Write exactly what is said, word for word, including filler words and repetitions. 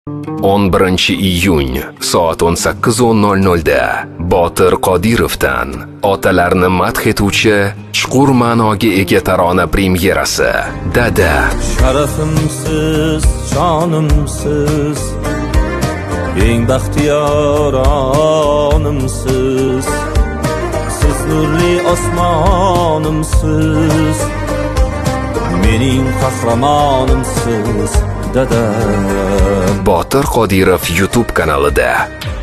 o'n birinchi iyun soat o'n sakkiz o'n nol nol da Botir Qodirovdan otalarni madh etuvchi chuqur ma'noga ega tarona premyerasi. Dada. Sharafimsiz, jonimsiz, eng baxtiyor onimsiz, siz nurli osmonimsiz, mening qahramonimsiz, dada. Botir Qodirov YouTube kanalida.